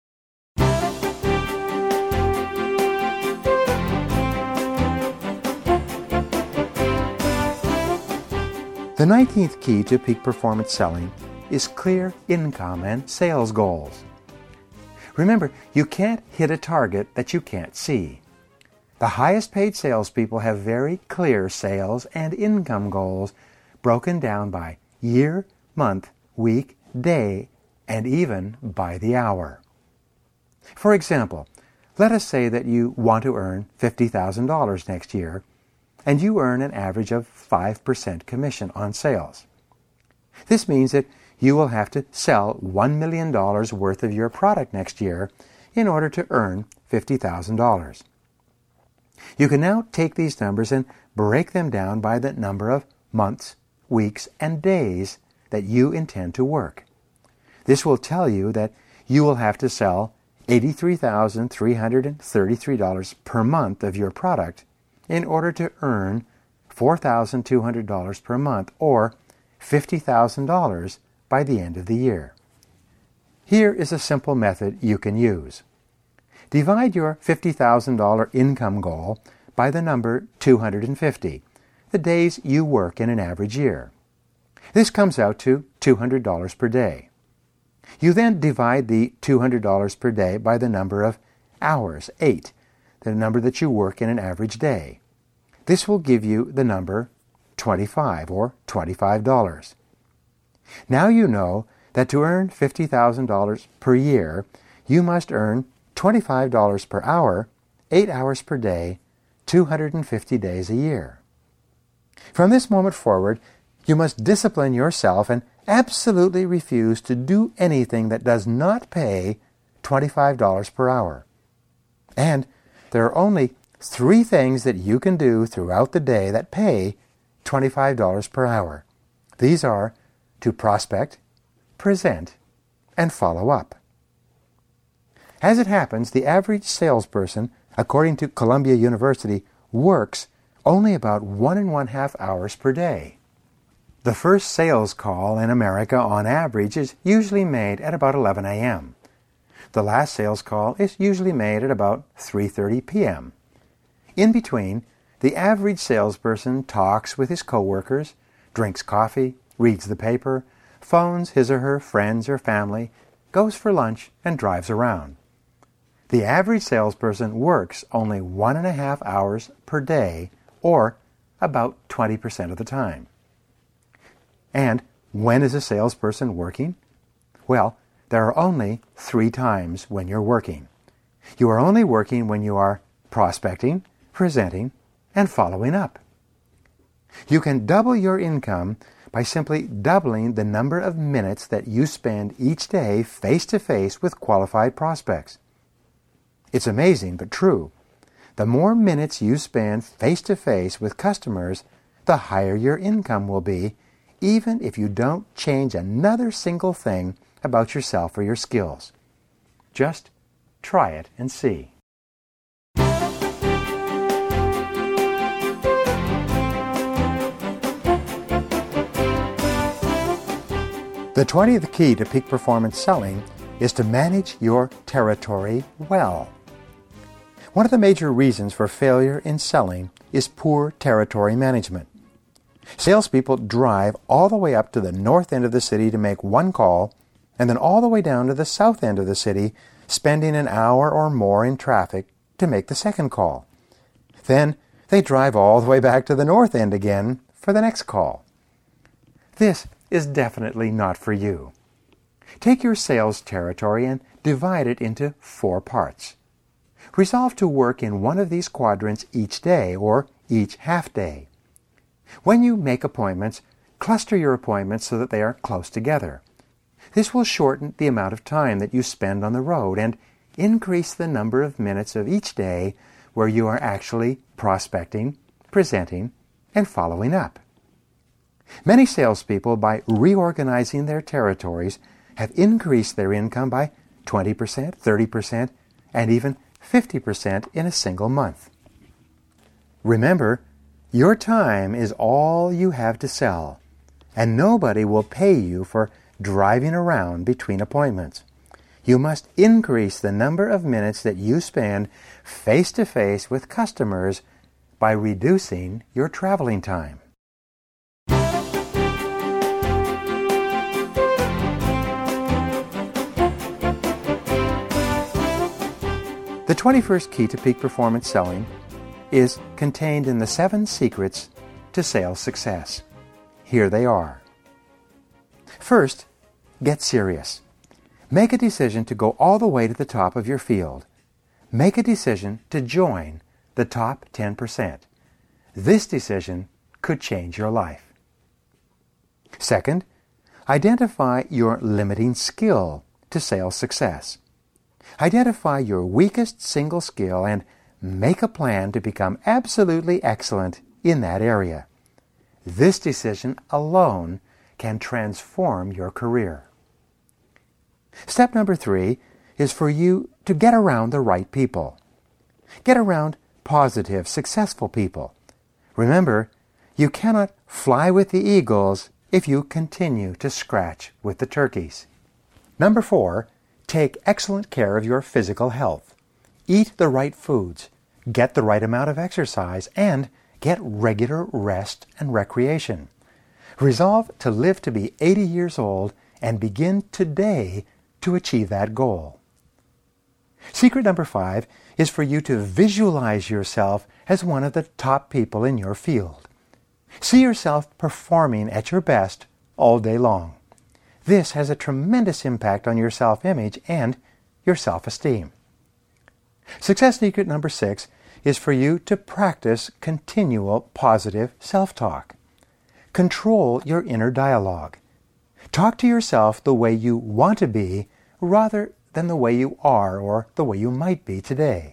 The nineteenth key to peak performance selling is clear income and sales goals. Remember, you can't hit a target that you can't see. The highest paid salespeople have very clear sales and income goals broken down by year, month, week, day, and even by the hour. For example, let us say that you want to earn fifty thousand dollars next year, and you earn an average of five percent commission on sales. This means that you will have to sell one million dollars worth of your product next year in order to earn fifty thousand dollars. You can now take these numbers and break them down by the number of months, weeks, and days that you intend to work. This will tell you that you will have to sell eighty-three thousand three hundred thirty-three dollars per month of your product in order to earn four thousand two hundred dollars per month, or fifty thousand dollars by the end of the year. Here is a simple method you can use. Divide your fifty thousand dollars income goal by the number two hundred fifty, the days you work in an average year. This comes out to two hundred dollars per day. You then divide the two hundred dollars per day by the number of hours, eight, the number that you work in an average day. This will give you the number twenty-five, or twenty-five dollars. Now you know that to earn fifty thousand dollars per year, you must earn twenty-five dollars per hour, eight hours per day, two hundred fifty days a year. From this moment forward, you must discipline yourself and absolutely refuse to do anything that does not pay twenty-five dollars per hour. And there are only three things that you can do throughout the day that pay twenty-five dollars per hour. These are to prospect, present, and follow up. As it happens, the average salesperson, according to Columbia University, works only about one and one half hours per day. The first sales call in America on average is usually made at about eleven a m The last sales call is usually made at about three thirty p m In between, the average salesperson talks with his coworkers, drinks coffee, reads the paper, phones his or her friends or family, goes for lunch, and drives around. The average salesperson works only one and a half hours per day, or about twenty percent of the time. And when is a salesperson working? Well, there are only three times when you're working. You are only working when you are prospecting, presenting, and following up. You can double your income by simply doubling the number of minutes that you spend each day face-to-face with qualified prospects. It's amazing but true. The more minutes you spend face-to-face with customers, the higher your income will be, even if you don't change another single thing about yourself or your skills. Just try it and see. The twentieth key to peak performance selling is to manage your territory well. One of the major reasons for failure in selling is poor territory management. Salespeople drive all the way up to the north end of the city to make one call, and then all the way down to the south end of the city, spending an hour or more in traffic to make the second call. Then they drive all the way back to the north end again for the next call. This is definitely not for you. Take your sales territory and divide it into four parts. Resolve to work in one of these quadrants each day or each half day. When you make appointments, cluster your appointments so that they are close together. This will shorten the amount of time that you spend on the road and increase the number of minutes of each day where you are actually prospecting, presenting, and following up. Many salespeople, by reorganizing their territories, have increased their income by twenty percent, thirty percent, and even fifty percent in a single month. Remember, your time is all you have to sell, and nobody will pay you for driving around between appointments. You must increase the number of minutes that you spend face-to-face with customers by reducing your traveling time. The twenty-first key to peak performance selling is contained in the seven secrets to sales success. Here they are. First, get serious. Make a decision to go all the way to the top of your field. Make a decision to join the top ten percent. This decision could change your life. Second, identify your limiting skill to sales success. Identify your weakest single skill and make a plan to become absolutely excellent in that area. This decision alone can transform your career. Step number three is for you to get around the right people. Get around positive, successful people. Remember, you cannot fly with the eagles if you continue to scratch with the turkeys. Number four, take excellent care of your physical health. Eat the right foods, get the right amount of exercise, and get regular rest and recreation. Resolve to live to be eighty years old and begin today to achieve that goal. Secret number five is for you to visualize yourself as one of the top people in your field. See yourself performing at your best all day long. This has a tremendous impact on your self-image and your self-esteem. Success secret number six is for you to practice continual positive self-talk. Control your inner dialogue. Talk to yourself the way you want to be rather than the way you are or the way you might be today.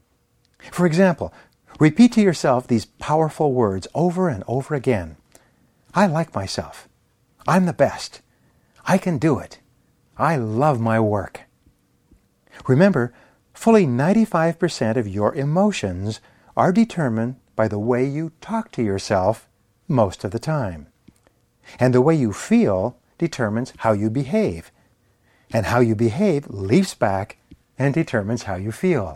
For example, repeat to yourself these powerful words over and over again. I like myself. I'm the best. I can do it. I love my work. Remember, fully ninety-five percent of your emotions are determined by the way you talk to yourself most of the time. And the way you feel determines how you behave. And how you behave leaps back and determines how you feel.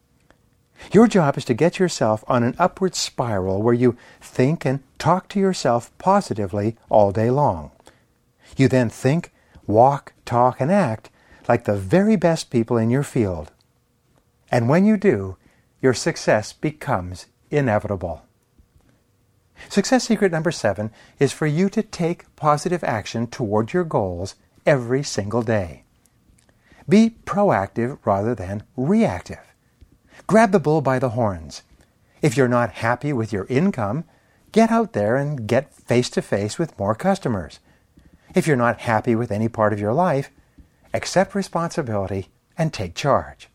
Your job is to get yourself on an upward spiral where you think and talk to yourself positively all day long. You then think, walk, talk, and act like the very best people in your field. And when you do, your success becomes inevitable. Success secret number seven is for you to take positive action toward your goals every single day. Be proactive rather than reactive. Grab the bull by the horns. If you're not happy with your income, get out there and get face-to-face with more customers. If you're not happy with any part of your life, accept responsibility and take charge.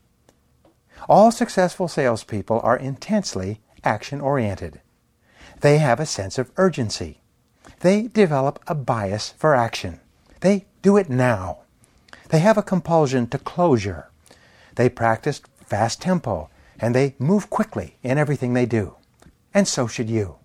All successful salespeople are intensely action-oriented. They have a sense of urgency. They develop a bias for action. They do it now. They have a compulsion to closure. They practice fast tempo, and they move quickly in everything they do. And so should you.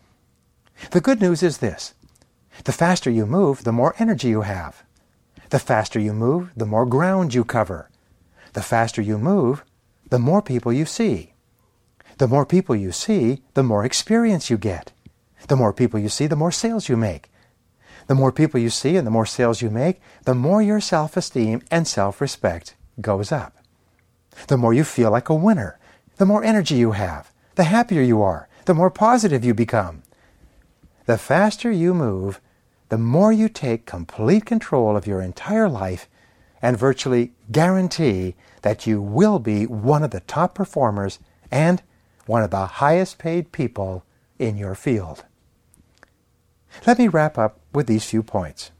The good news is this. The faster you move, the more energy you have. The faster you move, the more ground you cover. The faster you move, the more people you see. The more people you see, the more experience you get. The more people you see, the more sales you make. The more people you see and the more sales you make, the more your self-esteem and self-respect goes up. The more you feel like a winner, the more energy you have, the happier you are, the more positive you become. The faster you move, the more you take complete control of your entire life and virtually guarantee that you will be one of the top performers and one of the highest paid people in your field. Let me wrap up with these few points.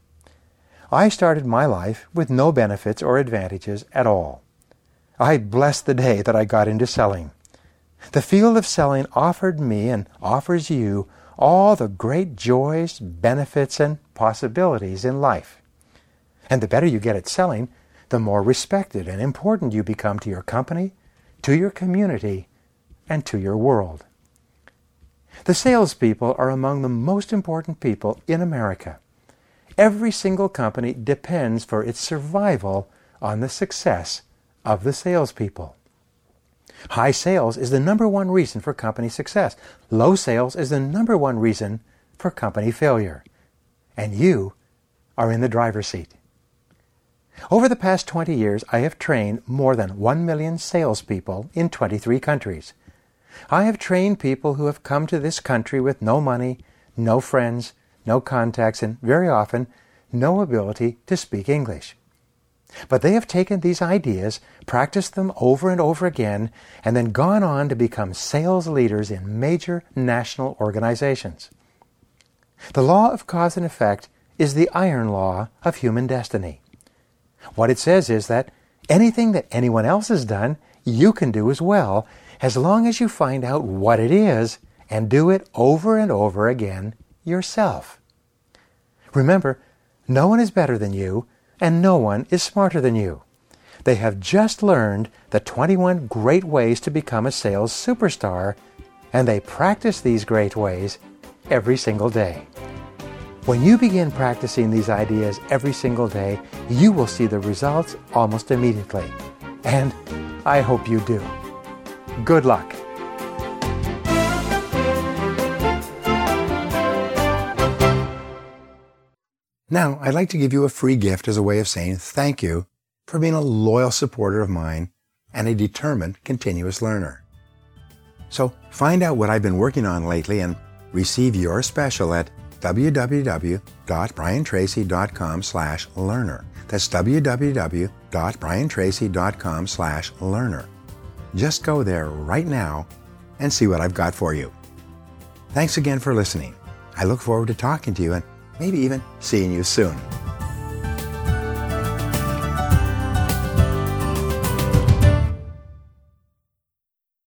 I started my life with no benefits or advantages at all. I blessed the day that I got into selling. The field of selling offered me and offers you all the great joys, benefits, and possibilities in life. And the better you get at selling, the more respected and important you become to your company, to your community, and to your world. The salespeople are among the most important people in America. Every single company depends for its survival on the success of the salespeople. High sales is the number one reason for company success. Low sales is the number one reason for company failure. And you are in the driver's seat. Over the past twenty years, I have trained more than one million salespeople in twenty-three countries. I have trained people who have come to this country with no money, no friends, no contacts, and very often no ability to speak English. But they have taken these ideas, practiced them over and over again, and then gone on to become sales leaders in major national organizations. The law of cause and effect is the iron law of human destiny. What it says is that anything that anyone else has done, you can do as well, as long as you find out what it is and do it over and over again yourself. Remember, no one is better than you, and no one is smarter than you. They have just learned the twenty-one great ways to become a sales superstar, and they practice these great ways every single day. When you begin practicing these ideas every single day, you will see the results almost immediately. And I hope you do. Good luck. Now, I'd like to give you a free gift as a way of saying thank you for being a loyal supporter of mine and a determined continuous learner. So find out what I've been working on lately and receive your special at w w w dot brian tracy dot com slash learner. That's w w w dot brian tracy dot com slash learner. Just go there right now and see what I've got for you. Thanks again for listening. I look forward to talking to you and maybe even seeing you soon.